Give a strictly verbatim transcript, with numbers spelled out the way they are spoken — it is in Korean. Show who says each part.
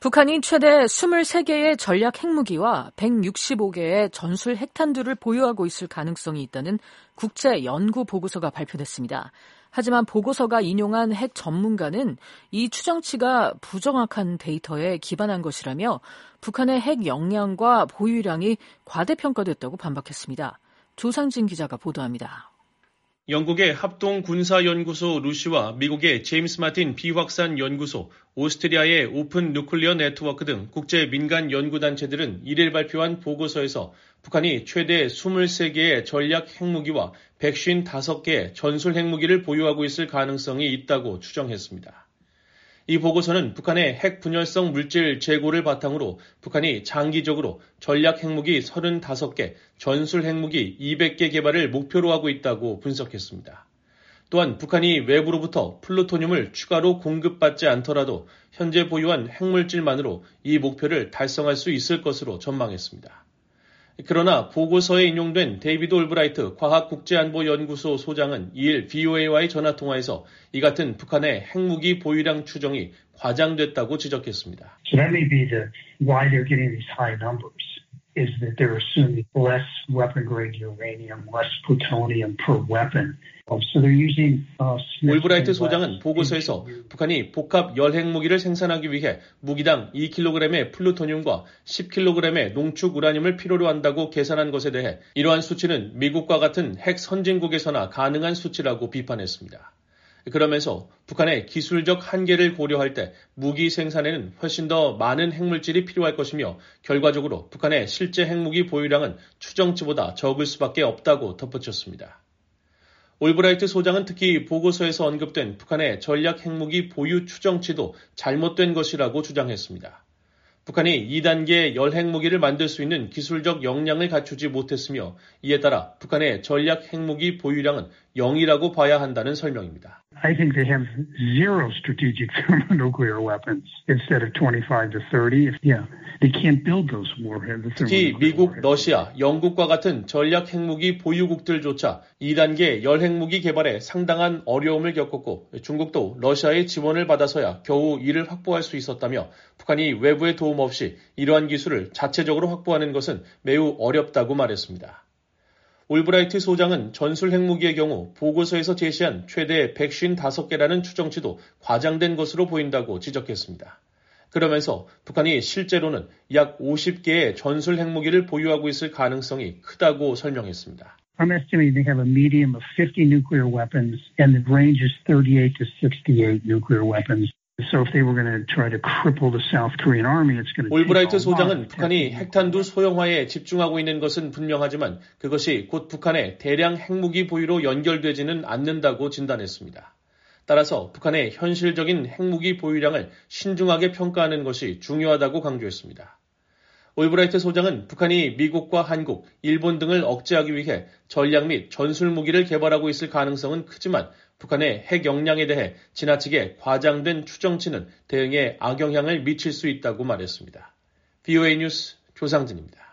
Speaker 1: 북한이 최대 이십삼 개의 전략 핵무기와 백육십오 개의 전술 핵탄두를 보유하고 있을 가능성이 있다는 국제 연구 보고서가 발표됐습니다. 하지만 보고서가 인용한 핵 전문가는 이 추정치가 부정확한 데이터에 기반한 것이라며 북한의 핵 역량과 보유량이 과대평가됐다고 반박했습니다. 조상진 기자가 보도합니다.
Speaker 2: 영국의 합동군사연구소 루시와 미국의 제임스 마틴 비확산 연구소, 오스트리아의 오픈 누클리어 네트워크 등 국제 민간 연구단체들은 이일 발표한 보고서에서 북한이 최대 이십삼 개의 전략 핵무기와 백오십오 개의 전술 핵무기를 보유하고 있을 가능성이 있다고 추정했습니다. 이 보고서는 북한의 핵 분열성 물질 재고를 바탕으로 북한이 장기적으로 전략 핵무기 삼십오 개, 전술 핵무기 이백 개 개발을 목표로 하고 있다고 분석했습니다. 또한 북한이 외부로부터 플루토늄을 추가로 공급받지 않더라도 현재 보유한 핵물질만으로 이 목표를 달성할 수 있을 것으로 전망했습니다. 그러나 보고서에 인용된 데이비드 올브라이트 과학국제안보연구소 소장은 이일 브이오에이와의 전화통화에서 이 같은 북한의 핵무기 보유량 추정이 과장됐다고 지적했습니다.
Speaker 3: So that may be the why they're getting these high numbers. Is that they're assuming less weapon-grade uranium, less plutonium per weapon. So they're using.
Speaker 2: 올브라이트 소장은 보고서에서 북한이 복합 열핵무기를 생산하기 위해 무기당 이 킬로그램의 플루토늄과 십 킬로그램의 농축 우라늄을 필요로 한다고 계산한 것에 대해 이러한 수치는 미국과 같은 핵 선진국에서나 가능한 수치라고 비판했습니다. 그러면서 북한의 기술적 한계를 고려할 때 무기 생산에는 훨씬 더 많은 핵물질이 필요할 것이며 결과적으로 북한의 실제 핵무기 보유량은 추정치보다 적을 수밖에 없다고 덧붙였습니다. 올브라이트 소장은 특히 보고서에서 언급된 북한의 전략 핵무기 보유 추정치도 잘못된 것이라고 주장했습니다. 북한이 이 단계의 열핵무기를 만들 수 있는 기술적 역량을 갖추지 못했으며 이에 따라 북한의 전략 핵무기 보유량은 영이라고 봐야 한다는 설명입니다.
Speaker 3: I think they have zero strategic thermonuclear weapons instead of twenty-five to thirty. Yeah, they can't build those warheads.
Speaker 2: 특히 미국, 러시아, 영국과 같은 전략 핵무기 보유국들조차 이 단계 열핵무기 개발에 상당한 어려움을 겪었고 중국도 러시아의 지원을 받아서야 겨우 이를 확보할 수 있었다며 북한이 외부의 도움 없이 이러한 기술을 자체적으로 확보하는 것은 매우 어렵다고 말했습니다. 올브라이트 소장은 전술 핵무기의 경우 보고서에서 제시한 최대 백오십오 개라는 추정치도 과장된 것으로 보인다고 지적했습니다. 그러면서 북한이 실제로는 약 오십 개의 전술 핵무기를 보유하고 있을 가능성이 크다고 설명했습니다.
Speaker 3: I'm estimating they have a medium of fifty nuclear weapons and the range is thirty-eight to sixty-eight nuclear weapons. So if they were going to try to cripple the South Korean army, it's going to
Speaker 2: 올브라이트 소장은 북한이 핵탄두 소형화에 집중하고 있는 것은 분명하지만 그것이 곧 북한의 대량 핵무기 보유로 연결되지는 않는다고 진단했습니다. 따라서 북한의 현실적인 핵무기 보유량을 신중하게 평가하는 것이 중요하다고 강조했습니다. 올브라이트 소장은 북한이 미국과 한국, 일본 등을 억제하기 위해 전략 및 전술 무기를 개발하고 있을 가능성은 크지만 북한의 핵 역량에 대해 지나치게 과장된 추정치는 대응에 악영향을 미칠 수 있다고 말했습니다. 브이오에이 뉴스 조상진입니다.